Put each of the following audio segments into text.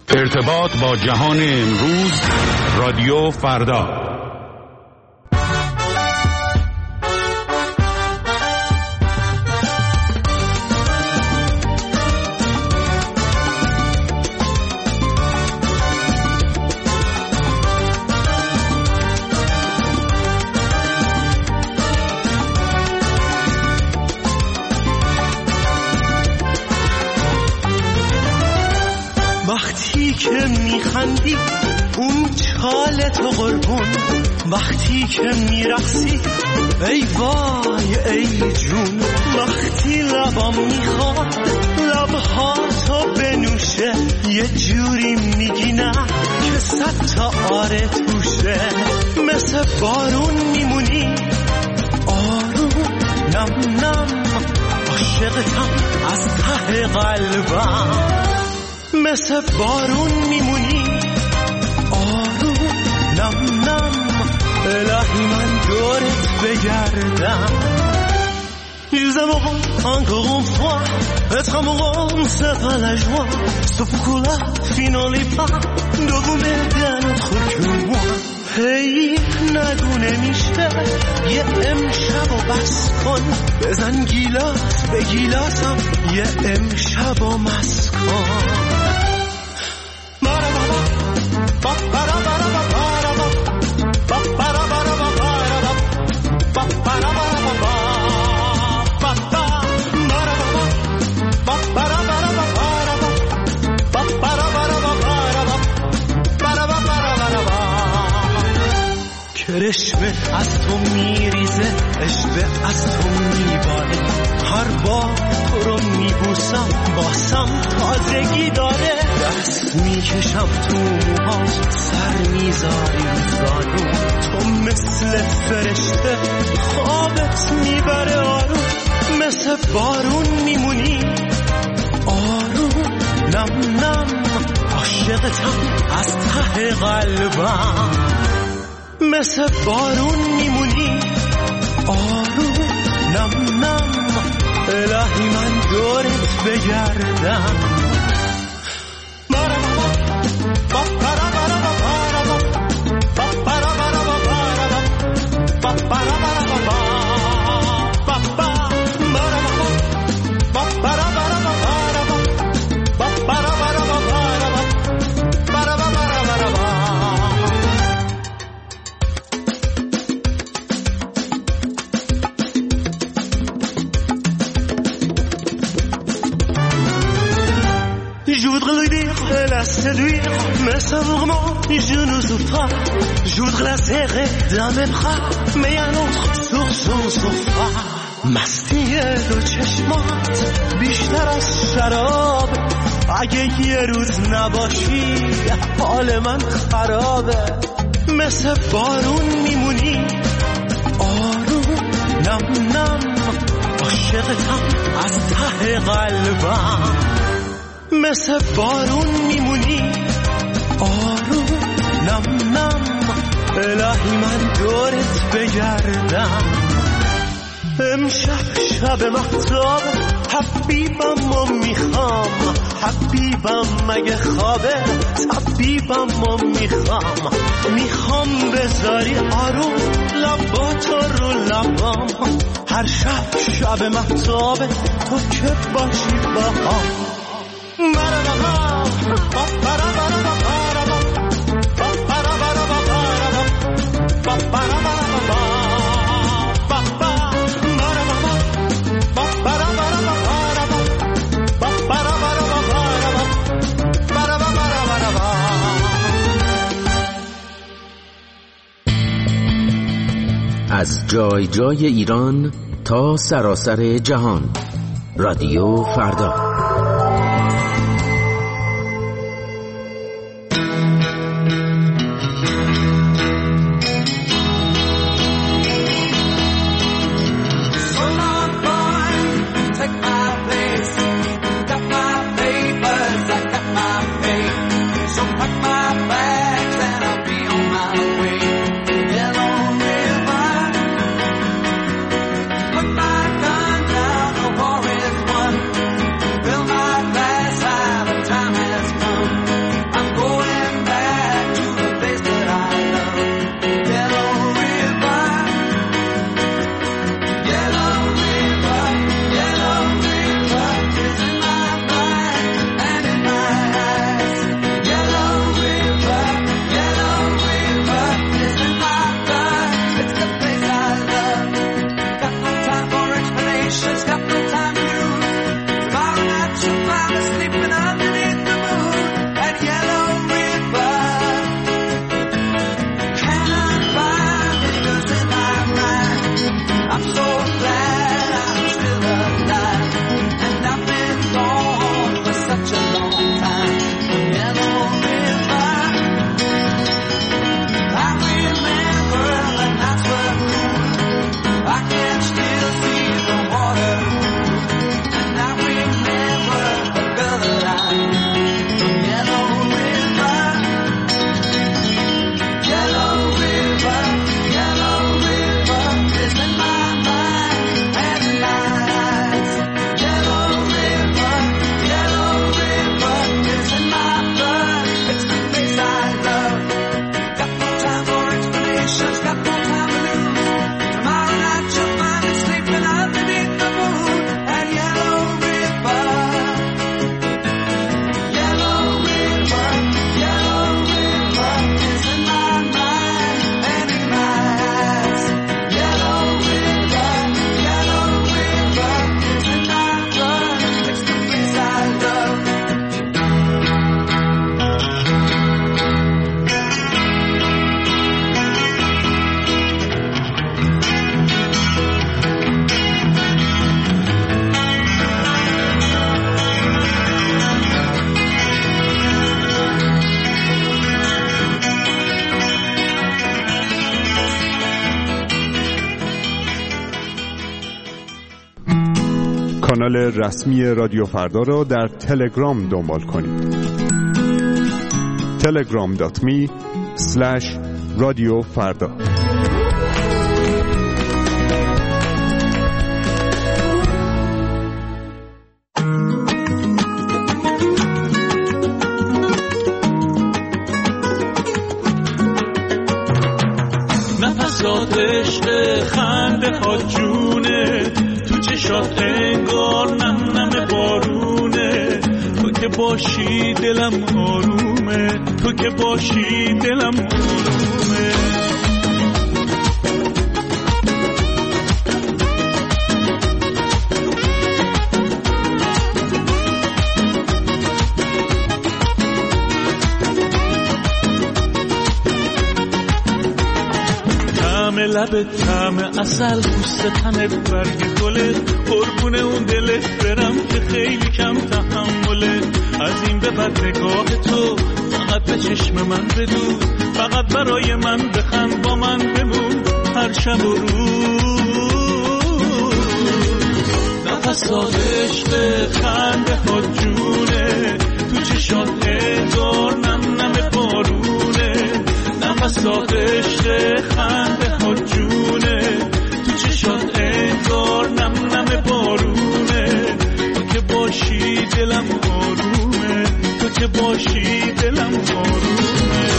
ارتباط با جهان امروز، رادیو فردا. وقتی که میخندی اون چال تو قربون، وقتی که میرقصی ای وای ای جون، وقتی لبام میخواد لبها تو بنوشه، یه جوری میگی نه که 100 تا آره توشه، مثل بارون میمونی آروم نم نم، عاشقتم از ته قلبم، مثل بارون میمونی آروم نم نم، الهی من دورت بگردم. Ils aimeront encore une fois être amoureux, c'est pas la joie, ce pourquoi finally pas de vous m'aider à notre que moi. هی نگو نمیشه یه امشب و بس کن، بزن گیلاس به گیلاسم یه امشب و مس کن. کرشمه از تو میریزه، عشق از تو میباره، هر بار تو رو میبوسم باسم تازگی داره، دست میکشم تو موهات سر میذاری زانو، تو مثل فرشته خوابت میبره آروم، مثل بارون میمونی آروم نم نم، عاشقتم از ته قلبم، مثل بارون میمونی آروم نم نم، الهی من دورت بگردم. La séduire, mais ça vraiment je ne sais pas. Je voudrais la serrer dans mes bras, mais un autre sur son sofa. مستی دو چشمات بیشتر از شراب، اگه یه روز نباشی حال من خرابه، مثل بارون میمونی آروم نم نم، عاشقتم از ته قلبم، مثل بارون میمونی آروم نم نم، الهی من دورت بگردم. امشب شب مهتاب حبیبم و میخوام، حبیبم مگه خوابه طبیبم و میخوام بذاری آروم لباتو رو لبام، هر شب مهتاب تو که باشی با هم. از جای جای ایران تا سراسر جهان، رادیو فردا. کانال رسمی رادیو فردا را در تلگرام دنبال کنید. telegram.me/رادیوفردا. نفسات عشق خنده ها جونه، تو چشات انگار نم نم بارونه. تو که باشی دلم آرومه، تو که باشی دلم آرومه. لبت طعم عسل، پوست تنت برگ گلت، قربون اون دلت برم که خیلی کم تحمله. از این به بعد نگاه تو فقط به چشم من بدو، فقط برای من بخند، با من بمون هر شب و روز. نفسات عشق خنده ها جونه، تو چشات انگار نم نم بارونه. نفسات عشق خنده ها جونه، تو چشات انگار نم نم بارونه. تو که باشی دلم آرومه، تو که باشی دلم آرومه.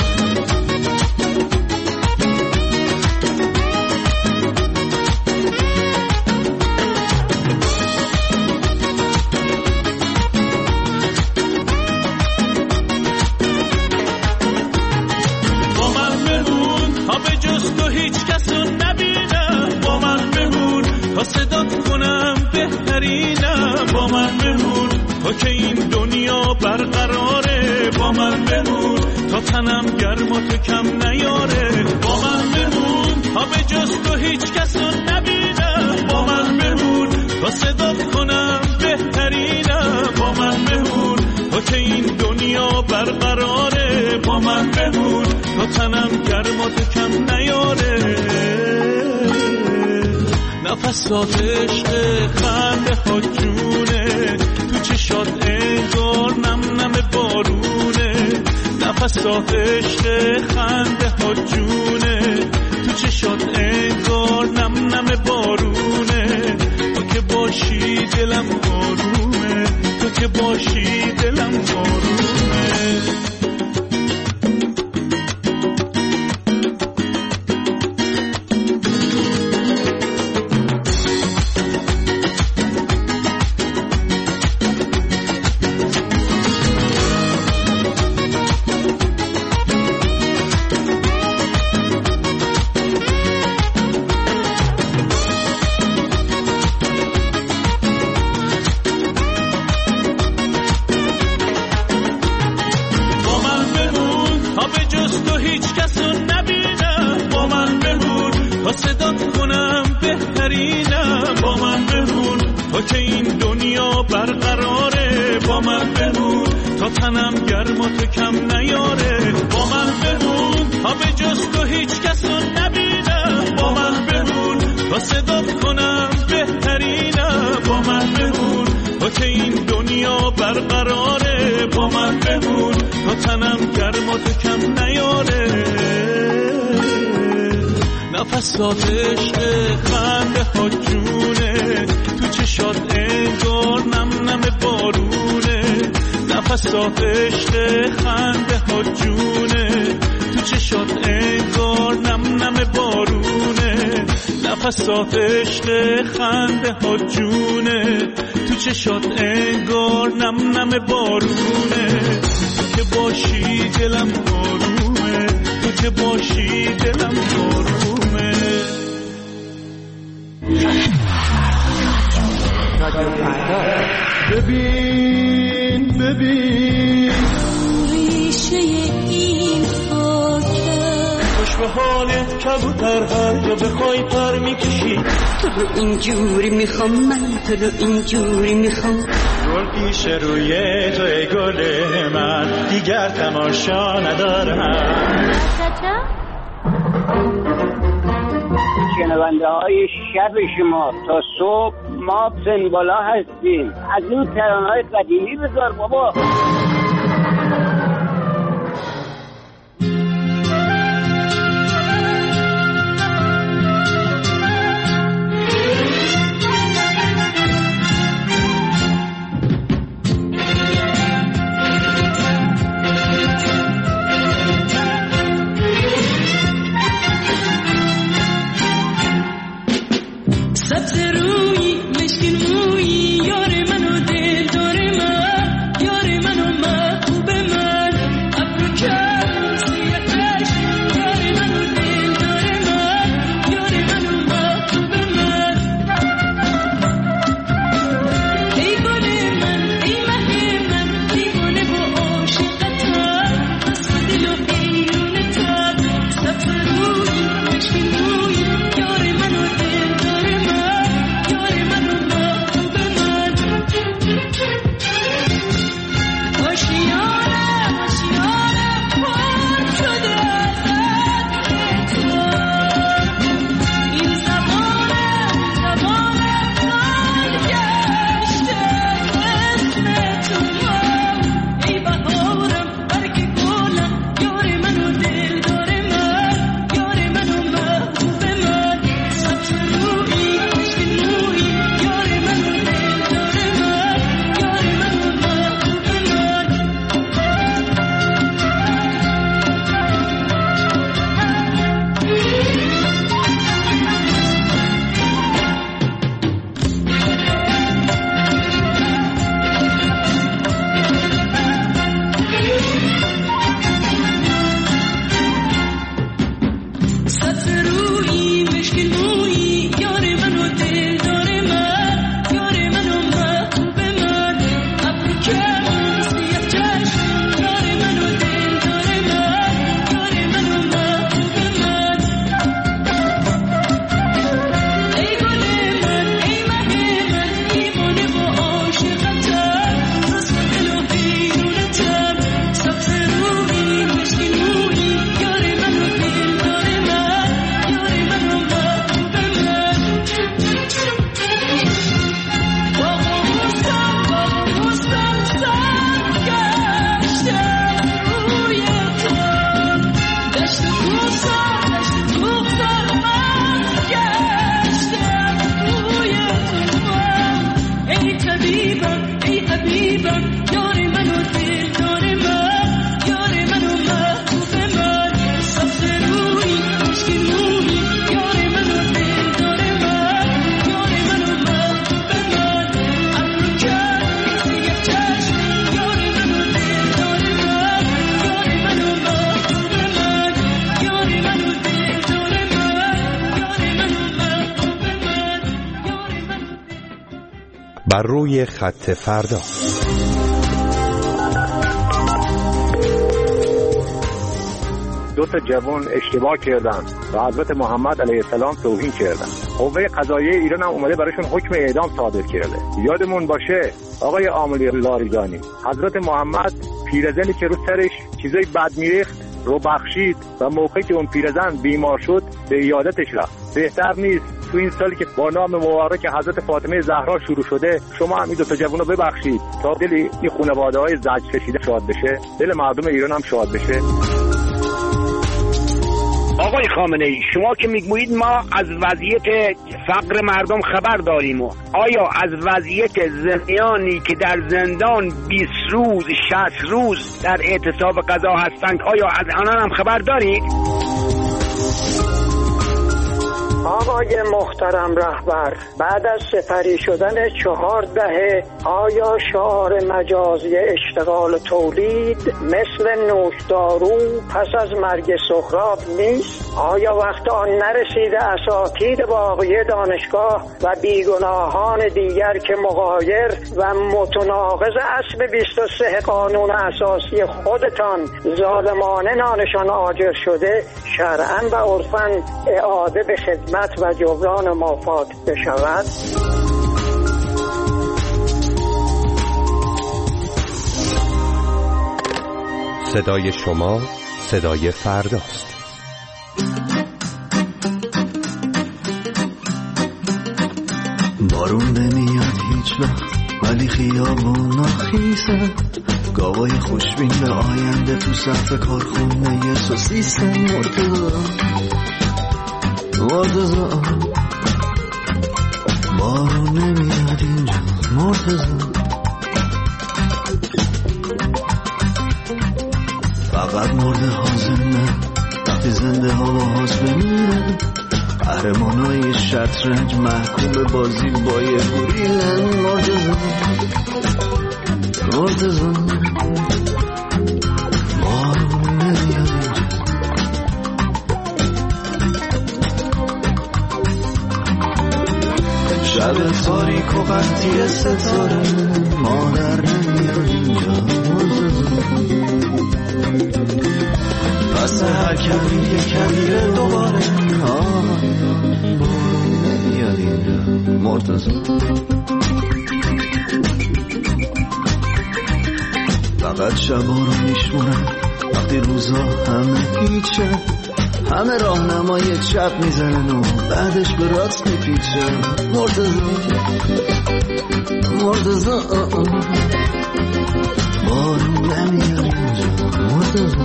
صدات کنم بهترینم، با من بمون تا که این دنیا برقراره. با من بمون تا تنم گرم و تو کم نیاره. با من بمون تا به جز تو هیچ کس رو نبینم. با من بمون تا صدات کنم بهترینم. با من بمون تا که این دنیا برقراره. با من بمون تا تنم گرم و تو کم نیاره. نفسات عشق خنده ها جونه، تو چشات انگار نم نم بارونه. نفسات عشق خنده ها جونه، تو چشات انگار نم نم بارونه. تو که باشی دلم آرومه، تو که باشی دلم آرومه. نفسات عشق خنده ها جونه، تو چشات انگار نم نم بارونه. نفسات عشق خنده ها جونه، تو چشات انگار نم نم بارونه. نفسات عشق خنده ها جونه، تو چشات انگار نم نم بارونه. تو که باشی دلم آرومه، تو که باشی دلم آرومه. ببین ببین ریشه این خاکه، خوش به حالت کبوتر هر جا بخوای پر میکشی. تو رو اینجوری میخوام من، تو رو اینجوری میخوام. گل پیش روی تو ای گل من، دیگر تماشا ندارم. شنونده های شب شما تا صبح ما سنبالا هستیم. از اون ترانه‌های قدیمی بذار بابا. بر روی خط فردا. دو تا جوان اشتباه کردن و حضرت محمد علیه السلام توهین کردن. قوه قضاییه ایران هم اومده براشون حکم اعدام صادر کرده. یادمون باشه آقای عاملی لاریجانی، حضرت محمد پیرزنی که رو سرش چیزای بد میریخت رو بخشید و موقعی که اون پیرزن بیمار شد به عیادتش رفت. بهتر نیست تو این سالی که با نام مبارک حضرت فاطمه زهرا شروع شده شما هم این دو تا جوانو ببخشید تا دل این خانواده‌های زجر کشیده شاد بشه، دل مردم ایران هم شاد بشه. آقای خامنه‌ای، شما که میگویید ما از وضعیت فقر مردم خبر داریم و آیا از وضعیت زندانی که در زندان 20 روز 60 روز در اعتصاب غذا هستند آیا از آنان هم خبر دارید؟ آقای محترم رهبر، بعد از سپری شدن 4 دهه آیا شعار مجازی اشتغال تولید مثل نوشدارو پس از مرگ سهراب نیست؟ آیا وقت آن نرسیده اساتید باقی دانشگاه و بیگناهان دیگر که مغایر و متناقض اصل 23 قانون اساسی خودتان ظالمانه نامشان آجر شده شرعاً و عرفاً اعاده به خدمت و جبران مافات بشود؟ صدای شما صدای فرداست. بارون وقت ولی خیابونا خیسن، گاوای خوشبین به آینده تو صف کارخونه سوسیسن. مرتضی بارون نمیاد اینجا، مرتضی فقط مرده ها زنده، وقتی زنده ها با هاست بمیرن، قهرمانای شطرنج محکوم به بازی با یه گوریلن. مرتضی بارون نمیاد اینجا. شب تاریک و قطعی ستاره، مادر نمیاد اینجا. پس هر کمی یه کمیره دوباره، بارون نمیاد اینجا. مرتضی فقط شبا رو میشمونم وقتی روزا همه هیچه، همه راهنمای چپ میزنن و بعدش به راست میپیچه. مرتضی بارون نمیاد اینجا. مرتضی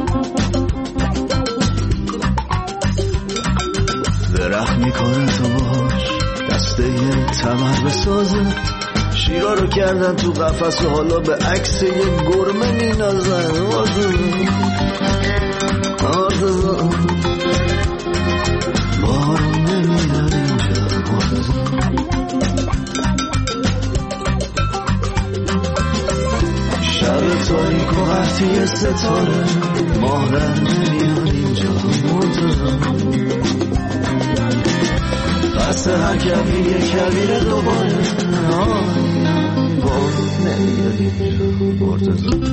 درخت میکنه تو باش دسته تمر بسازه، شیرا رو کردن تو قفس و حالا به عکس یه گرمه مینازن. مرتضی بارون نمیاد اینجا. مرتضی شب تاریک و قطعی ستاره، ماه در نمیاد اینجا. مرتضی پس هر کبیر یه کبیر دوباره، بارون نمیاد اینجا. مرتضی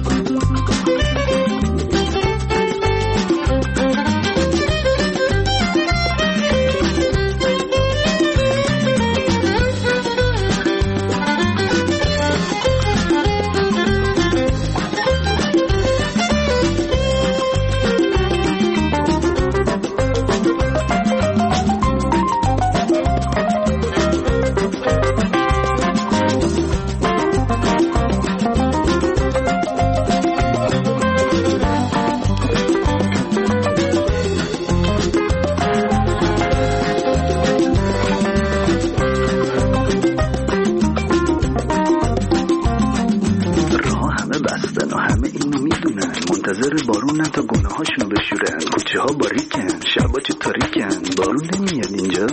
بارون تا گونه هاشونو بشورن، کوچه ها باریکن، شبا چه تاریکن. بارون نمیاد اینجا.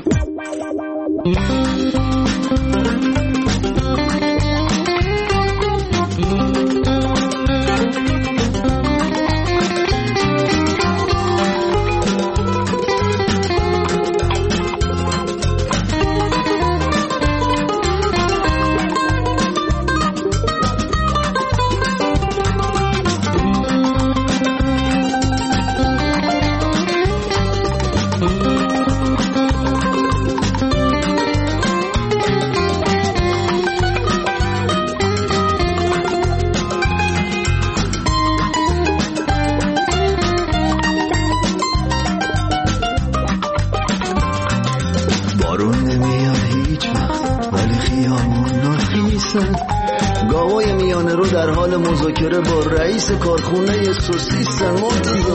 گاوای میانه رو در حال مذاکره با رئیس کارخونه سوسیسن. مرتضی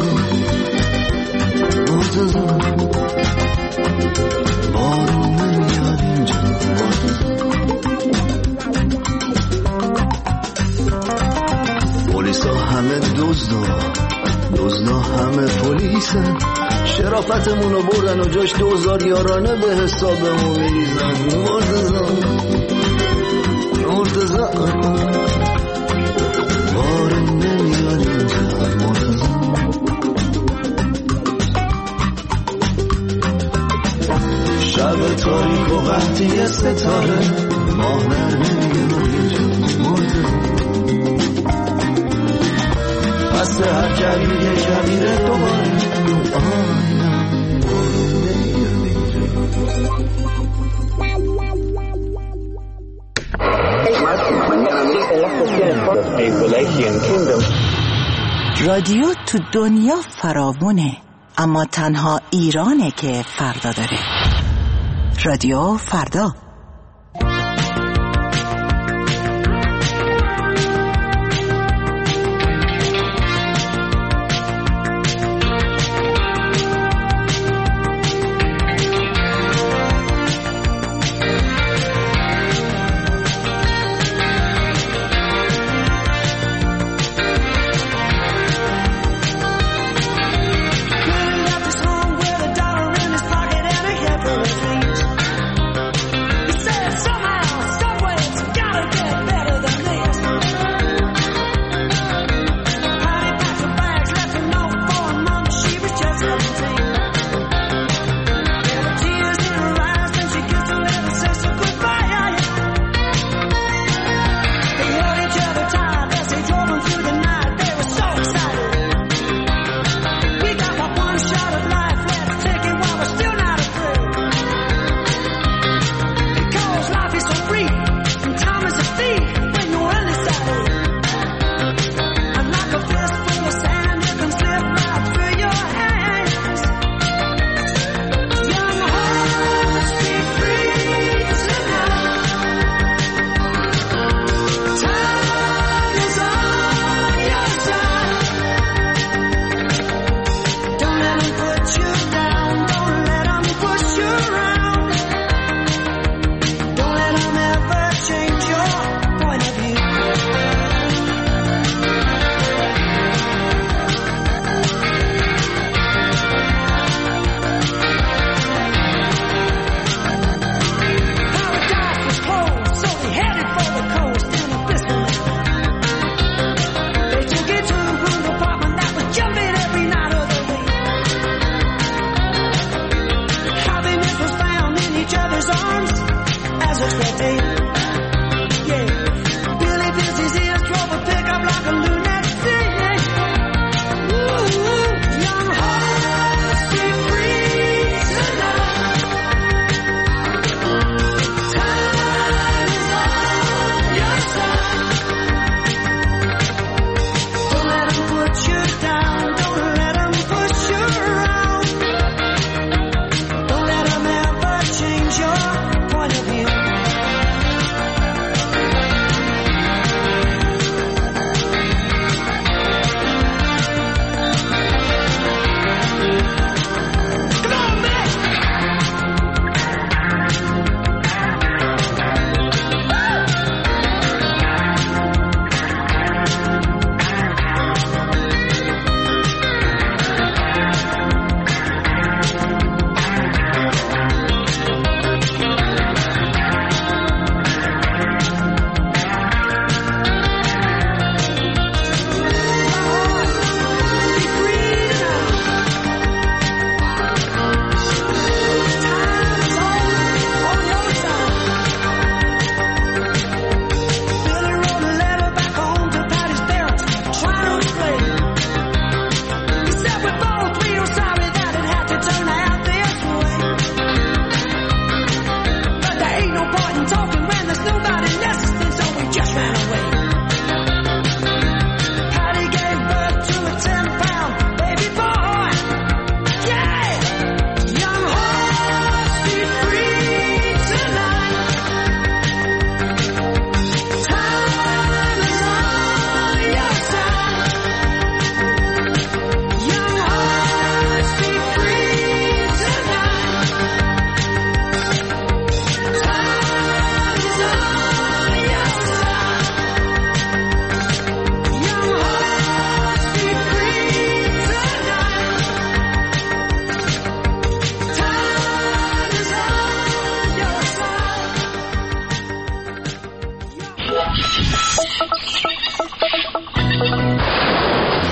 بارون نمیاد اینجا. پلیسا همه دزدا همه پلیسن، شرافتمونو بردن و جاش 2000 یارانه به حسابمون میریزن. مرتضی بارون نمیاد اینجا. مرتضی شب تاریک و قطعی ستاره، ماه در نمیاد اینجا. مرتضی پس هر کبیر یه کبیر دوباره، بارون نمیاد اینجا. رادیو تو دنیا فراوونه، اما تنها ایرانه که فردا داره. رادیو فردا.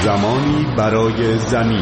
زمانی برای زمین.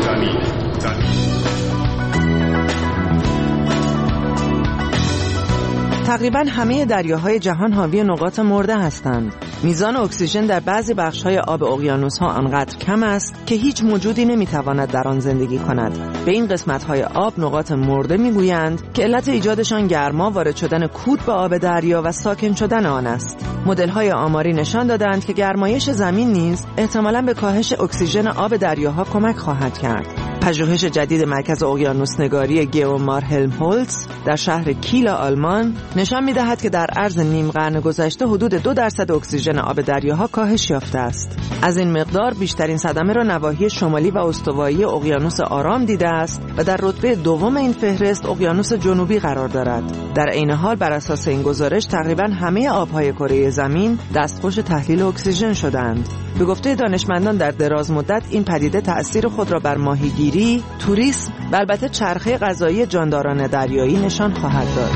تقریباً همه دریاهای جهان حاوی نقاط مرده هستند. میزان اکسیژن در بعضی بخش‌های آب اقیانوس‌ها آنقدر کم است که هیچ موجودی نمی‌تواند در آن زندگی کند. به این قسمت‌های آب نقاط مرده می‌گویند که علت ایجادشان گرما، وارد شدن کود به آب دریا و ساکن شدن آن است. مدل‌های آماری نشان دادند که گرمایش زمین نیز احتمالاً به کاهش اکسیژن آب دریاها کمک خواهد کرد. پژوهش جدید مرکز اقیانوس‌نگاری گئومار هلمهولتز در شهر کیل آلمان نشان می‌دهد که در عرض نیم قرن گذشته حدود 2% اکسیژن آب دریاها کاهش یافته است. از این مقدار بیشترین صدمه را نواحی شمالی و استوایی اقیانوس آرام دیده است و در رتبه دوم این فهرست اقیانوس جنوبی قرار دارد. در عین حال بر اساس این گزارش تقریباً همه آب‌های کره زمین دستخوش تحلیل اکسیژن شدند. به گفته دانشمندان در دراز مدت این پدیده تأثیر خود را بر ماهیگیری، توریسم و البته چرخه غذایی جانداران دریایی نشان خواهد داد.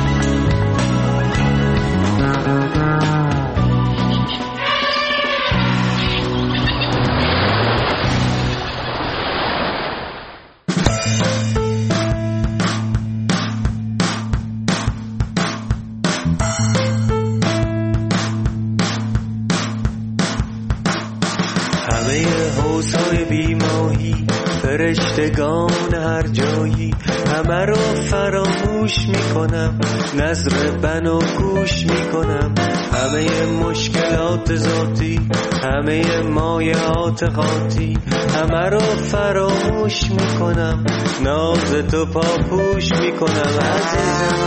فرشتگان هر جایی همه رو فراموش میکنم، نظر بنا گوش میکنم، همه مشکلات ذاتی، همه مایعات قاطی همه رو فراموش میکنم، ناز تو پاپوش میکنم. عزیزم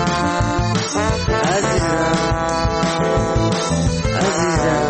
عزیزم عزیزم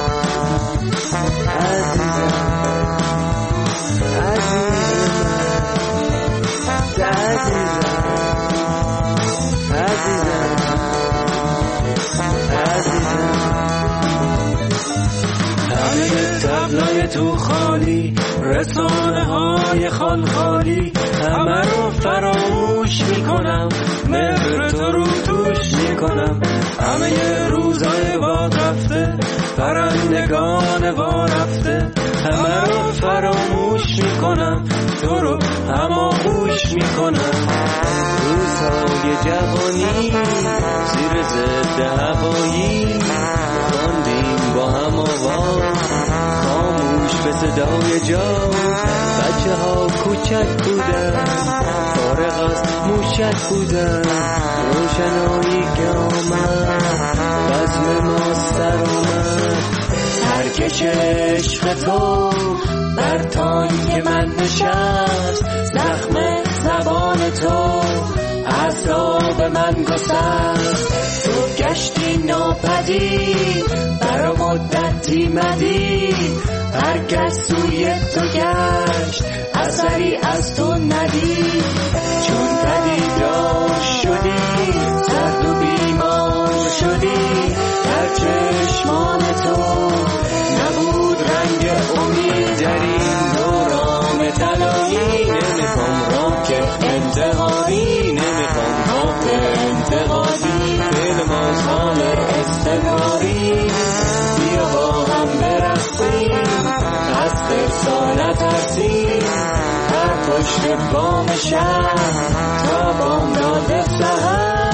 تبلای تو خالی، رسانه های خالخالی همه رو فراموش میکنم، مهر تو رو توش میکنم، همه روزای باد رفته، پرندگان وا رفته همه رو فراموش میکنم، تو رو هماغوش میکنم. روزهای جوانی زیر ضد هوایی خواندیم با هم آواز، خاموش به صدای جاز، بچه ها کوچک بودن، فارغ از موشک بودن، روشنایی که آمد بزم ما سر آمد، ترکش عشق تو بر تانک من نشست، زخم زبان تو اعصاب من گسست، تو گشتی ناپدید برا مدتی مدید، هر کس سوی تو گشت اثری از تو ندید، چون پدیدار شدی زرد و بیمار شدی، در چشمان تو نبود رنگ امید، در این دوران طلایی نمیخوام راک انتقادی، نمیخوام راک انتقادی، فعل مازال استمراری، بیا با هم برقصیم، از خرسا نترسیم، هر پشت بام شهر تا بامداد سحر.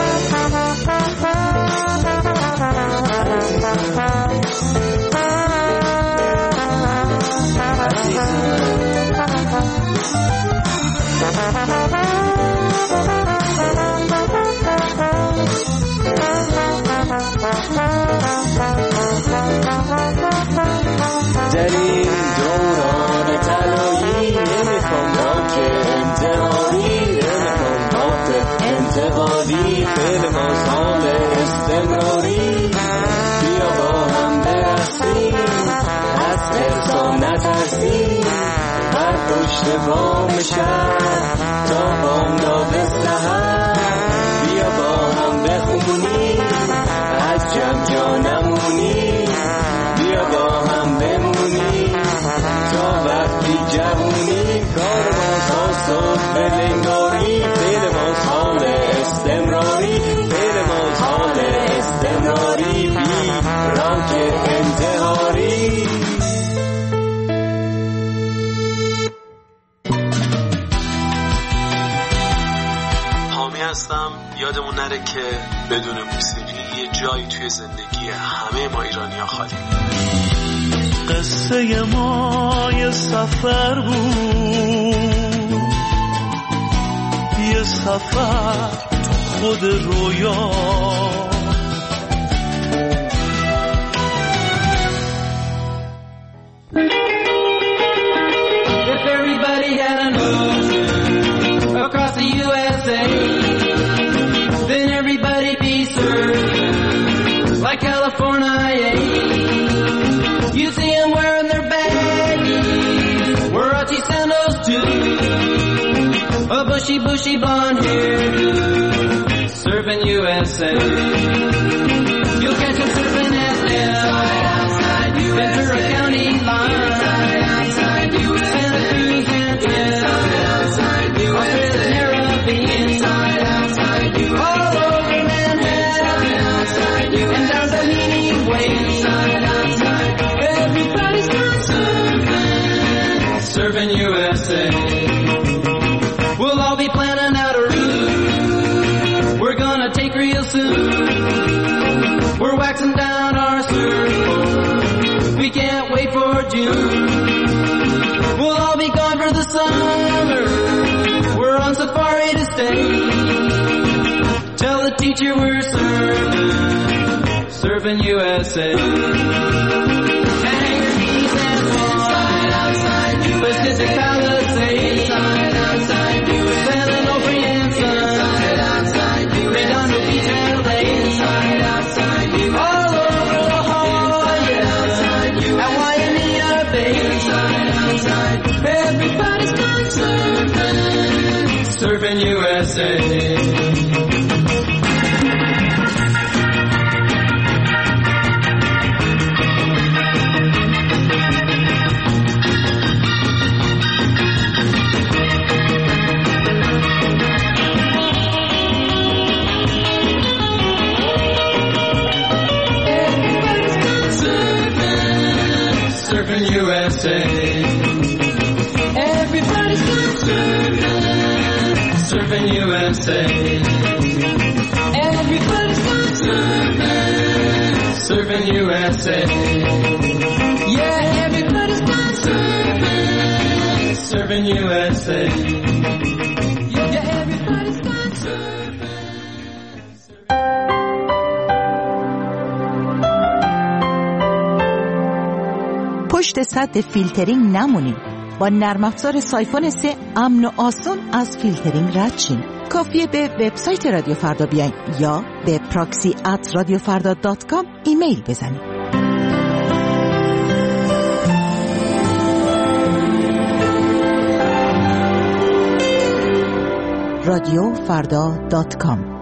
در این دوران طلایی نمیخوام راک انتقادی، نمیخوام راک انتقادی، فعل مازال استمراری، بیا با هم برقصیم، از خرسا نترسیم، هر پشت بام شهر تا بامداد سحر، بیا با هم بخونیم، از جمع جا نمونیم، بیا با هم بمونیم تا وقتی جوونیم، کار ما تا صبح بلنگاری، فعل ما حال استمراری، فعل ما حال استمراری، بی راک انتحاری. یادمون نره که بدون موسیقی یه جایی توی زندگی همه ما ایرانی‌ها خالی. قصه ما یه سفر بود، یه سفر تو خود رویا. If everybody had a nose across the USA, then everybody be served like California. You see them wearing their baggies, Warachi sandals too, a bushy blonde hairdo, serving USA. You'll catch them serving at Ventura County line, Santa Cruz and Caribbean, all over Manhattan, and down the Meaning Way. Everybody's gone serving USA. We'll all be planning out a route we're gonna take real soon. We're waxing down our surfboard, we can't wait for June. We'll all be gone for the summer, we're on safari to stay. Tell the teacher we're serving USA. Pacific Palisades, San Onofre and Sun, Redondo Beach and LA, all over La Jolla, at Waimea Bay. Everybody's gone serving USA. Serving USA. Everybody's gone serving USA. Everybody's gone serving USA. Yeah, everybody's gone serving USA. Yeah, everybody's gone serving. پشت سد فیلترینگ نمونین. با نرم افزار سایفون 3 امن و آسون از فیلترینگ رد شین. کافیه به وبسایت رادیو فردا بیاین یا به proxy@radiofarda.com ایمیل بزنین. radiofarda.com.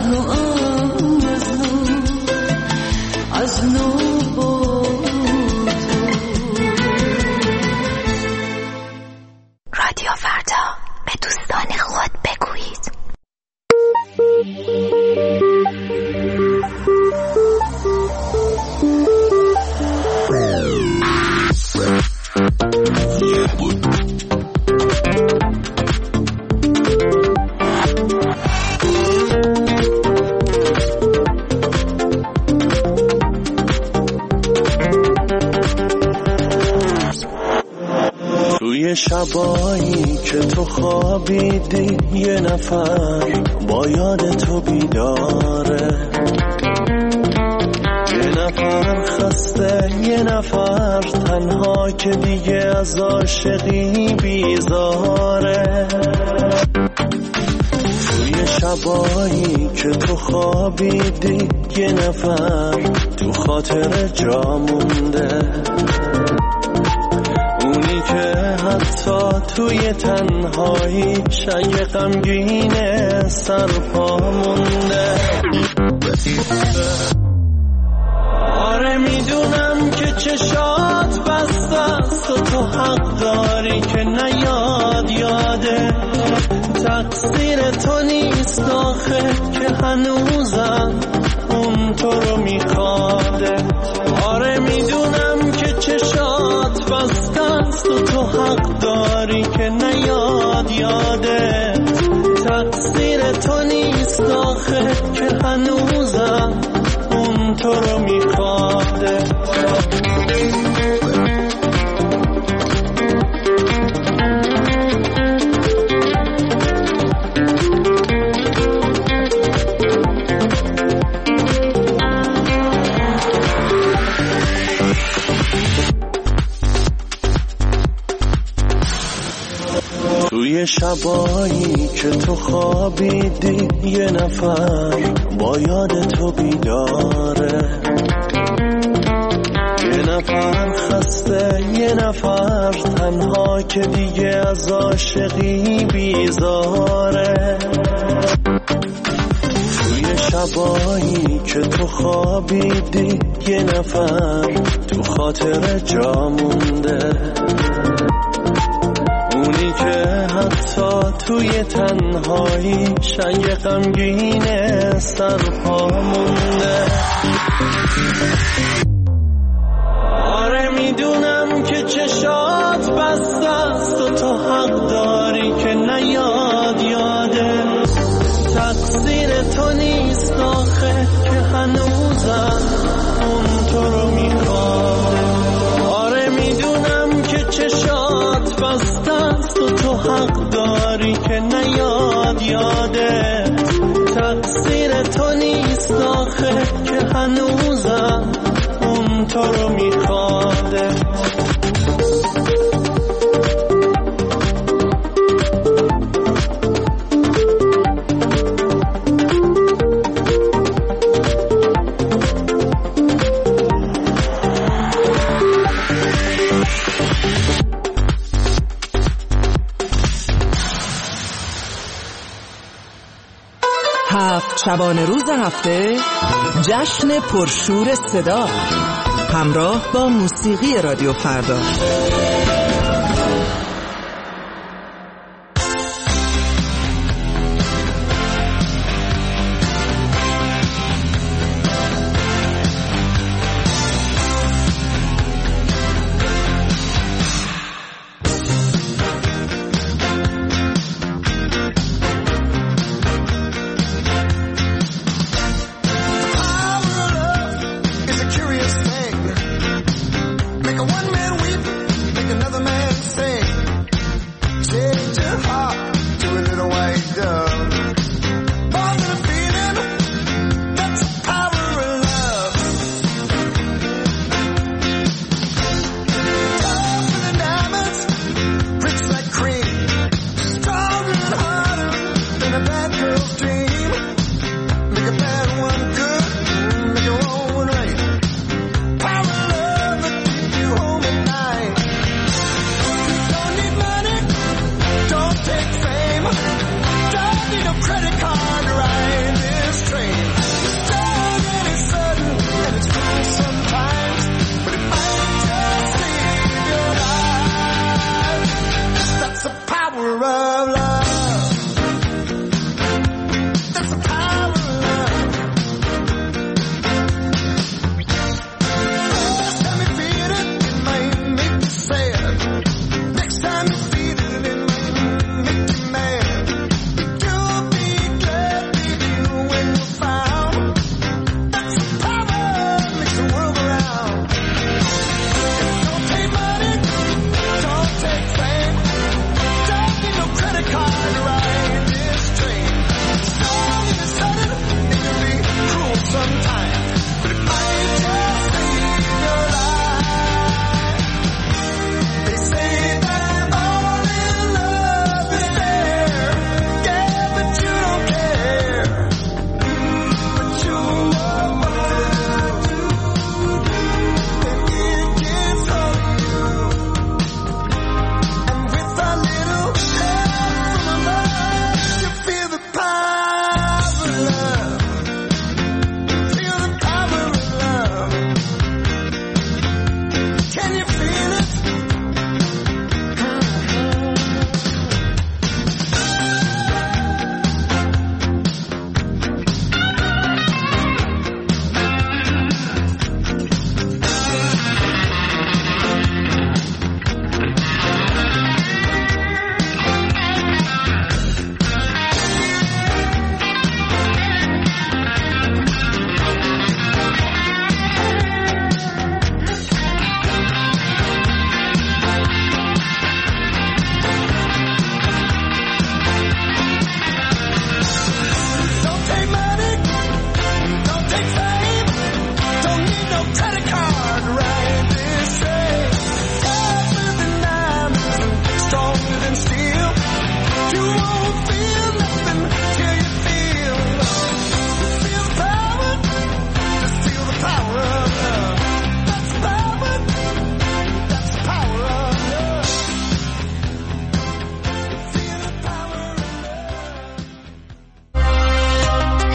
رادیو فردا، به دوستان خود بگویید. توی شبایی که تو خوابیدی یه نفر با یاد تو بیداره، یه نفر خسته، یه نفر تنها که دیگه از عاشقی بیزاره. توی شبایی که تو خوابیدی یه نفر تو خاطر جا مونده، اونی که حتی توی تنهایی شای غمگینه سرپا مونده. آره میدونم که چشات بسته است و تو حق داری که نیاد یاده، تقصیر تو نیست آخه که هنوزم اون تو رو میخواده. آره میدونم که چشات بسته است و تو حق داری که نیاد یاده، تقصیر تو نیست آخه که هنوزم اون تو رو میخواده. توی شبایی که تو خوابیدی یه نفر با یاد تو بیداره، یه نفر خسته، یه نفر تنها که دیگه از عاشقی بیزاره. توی شبایی که تو خوابیدی یه نفر تو خاطر جا مونده، اونی که حتی توی تنهایی شای غمگینه سرپا مونده. آره میدونم که چشات بسته است و تو حق داری که نیاد یاده، تقصیر تو نیست آخه که هنوزم اون تو رو میخواده. آره میدونم که چشات بسته است و تو حق داری که نیاد یاده، تقصیر تو نیست آخه که هنوزم اون تو رو میخواده. شبانه روز هفته جشن پرشور صدا همراه با موسیقی رادیو فردا. Another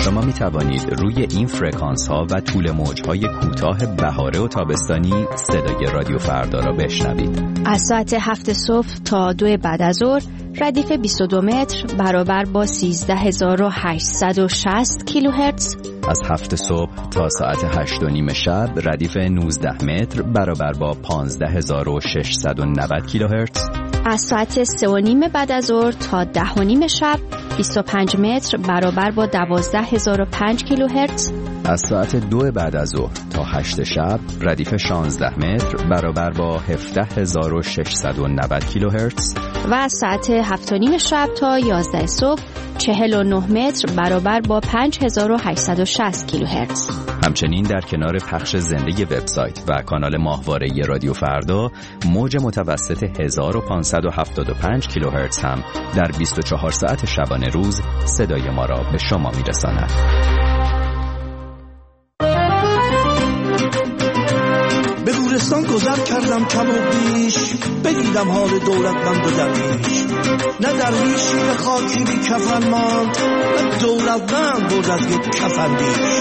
شما می توانید روی این فرکانس ها و طول موج های کوتاه بهاره و تابستانی صدای رادیو فردا را بشنوید. از ساعت 7 صبح تا 2 بعد از ظهر ردیف 22 متر برابر با 13860 کیلوهرتز. از 7 صبح تا ساعت 8:30 شب ردیف 19 متر برابر با 15690 کیلوهرتز. از ساعت 3:30 بعد از ظهر تا 10:30 شب 25 متر برابر با 12005 کیلوهرتز. از ساعت 2 بعد از ظهر تا 8 شب ردیف 16 متر برابر با 17690 کیلوهرتز. و از ساعت 7:30 شب تا 11 صبح 49 متر برابر با 5860 کیلوهرتز. همچنین در کنار پخش زنده وبسایت و کانال ماهواره رادیو فردا، موج متوسط 1575 کیلوهرتز هم در 24 ساعت شبانه روز صدای ما را به شما میرساند. به گورستان گذر کردم کم و بیش، بدیدم حال دولتمند و درویش. نه درویشی به خاکی بی کفن ماند، نه دولتمند بود از یک کفن بیش.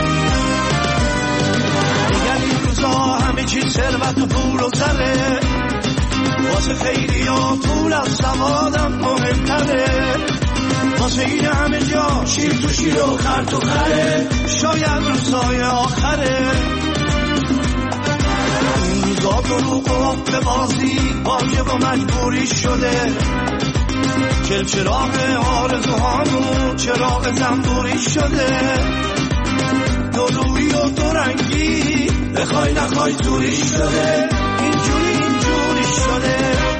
دیگر این روزا همه چیز ثروت و پول و زره، واسه خیلی ها پول از سوادم مهمتره. واسه این همه جا شیر تو شیر و خر تو خره، شاید روزای آخره. روزا دروغ و به بازی واجب و مجبوری شده، چراغ آرزوهامون چراغ زنبوری شده. دو روی و دو رنگی بخوای نخوای زوری شده، اینجوری شده.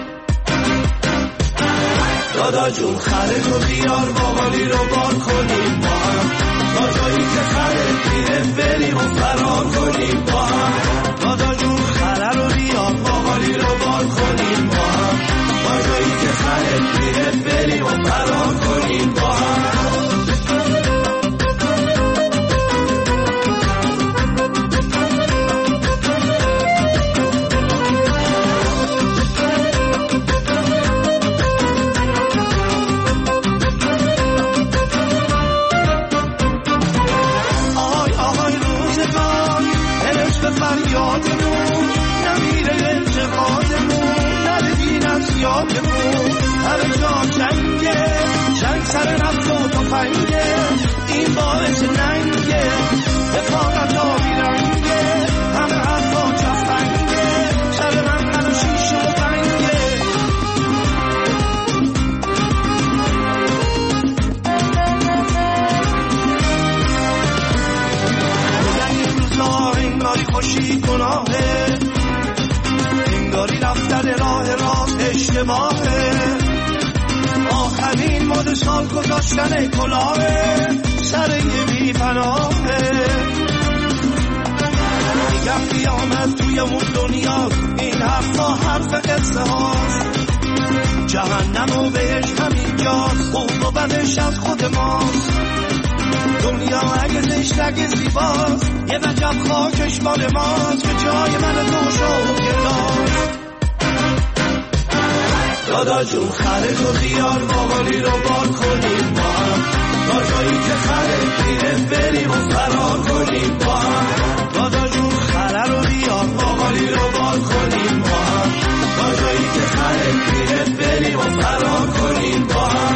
دادا جون خره تو بیار باقالی رو بار کنیم با هم، تا جایی که خره میره بریم و فرار کنیم با هم. دادا جون خره رو بیار باقالی رو بار کنیم با هم، تا جایی که خره میره بریم و فرار کنیم با هم. فریادمون نمیره انتقادمون، نره دین از یادمون. همه جا جنگه، جنگ سر نفت و تفنگه، این باعث ننگه حفاظت آبی رنگه. همه حرفا جفنگه، سر من قل و شیش و بنگه. انگاری خوشی گناهه، انگاری رفتن راه راست اشتباهه. آخرین مد سال گذاشتن کلاهه، سر یه بی پناهه. میگم قیامت توی اون دنیاست، این حرفا حرف قصه هاست. جهنم و بهش همینجاست، خوب و بدش از خود ماست. دنیا اگه زشت اگه زیباست، یه وجب خاکش مال ماست، که جای من تو شو گلاست. دادا جون خره تو بیار باقالی رو بار کنیم با هم، تا جایی که خره میره بریم و فرار کنیم با هم. دادا جون خره رو بیار باقالی رو بار کنیم با هم، تا جایی که خره میره بریم و فرار کنیم با هم.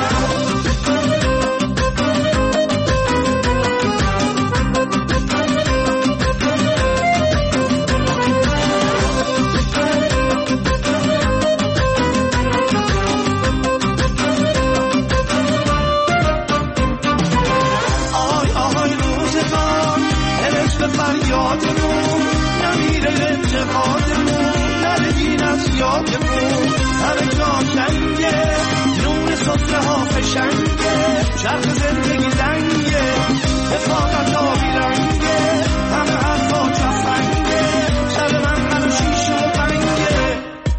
فریادمون نمیره انتقادمون، نره دین از یادمون. همه جا جنگه، نون صفره ها فشنگه، چرخ زندگی زنگه حفاظت آبی رنگه. همه حرفا جفنگه، سر من قل و شیش و بنگه.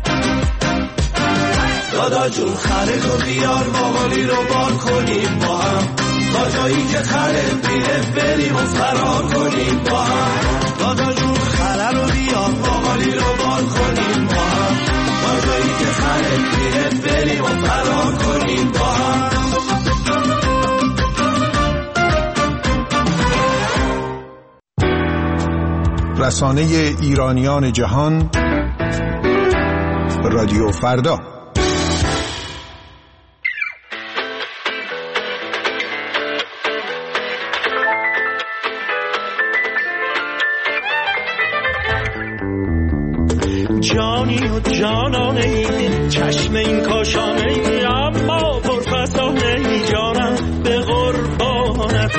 دادا جون خره تو بیار باقالی رو بار کنیم با هم، تا جایی که خره میره بریم و فرار کنیم با هم. دادا جون خره رو بیار باقالی رو بار کنیم با هم، تا جایی که خره میره بریم و فرار کنیم با هم. رسانه ایرانیان جهان، رادیو فردا. جانی و جانانه ای، چشم این کاشانه ای، اما پرفسانه ای، جانم به قربانت.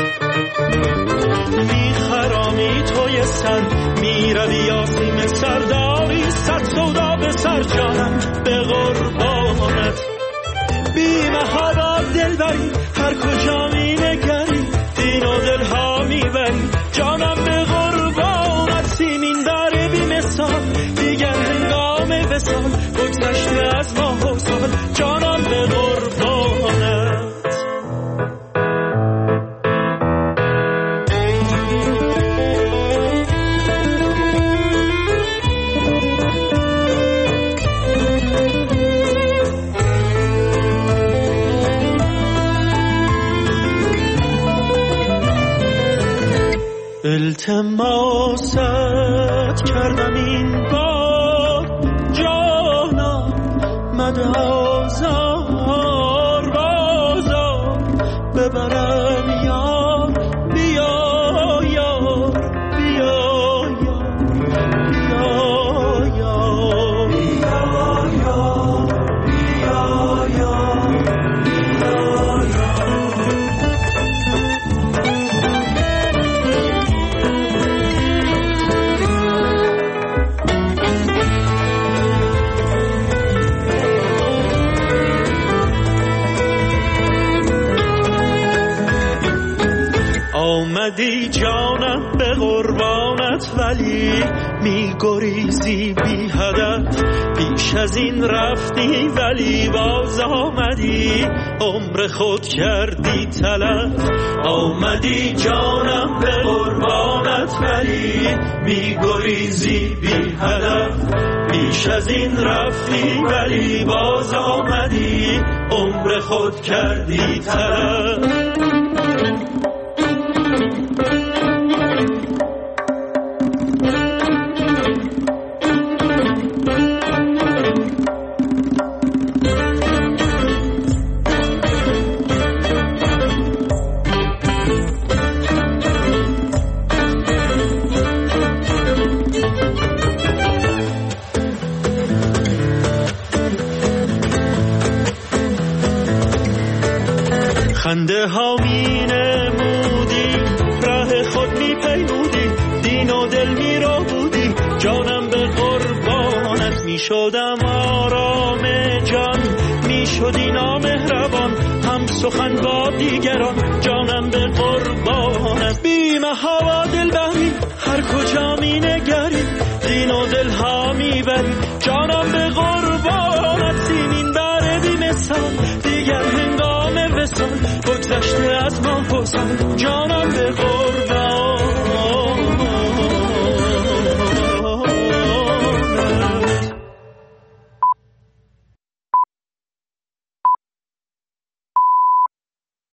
میخرامی توی سر، میروی آسیم سرداری، صد سودا به سر، جانم به قربانت. بی محابا دل بری، هر کجا می نگری، دین و دل ها میبری، جانم به قربانت. سیمین داره بی مثال، دیگر هنگام وصال، بگذشته از ماه و سال، جانم به قربانت. التماست کردم این بار، جانم مده آزار، بازار ببرم یار، بیا یار، بیا یار، بیا یار، بیا یار، بیا یار، بیا یار. آمدی جانم به قربانت، ولی میگریزی بی هدف. پیش از این رفتی ولی باز آمدی، عمر خود کردی تلف. آمدی جانم به قربانت، ولی میگریزی بی هدف. پیش از این رفتی ولی باز آمدی، عمر خود کردی تلف. خنده ها می نمودی، راه خود می پیمودی، دین و دل می رو بودی، جانم به قربانت. می شدم آرام جان، می شدی نامهربان، هم سخن با دیگران، جانم به قربانت. بی محابا دل بری، هر کجا می نگری، دین و دل ها می بری، جانم به قربانت. سیمین بره بی مثال، دیگر هنگام وصال، بگذشته از ماه و سال، جانم به قربانت.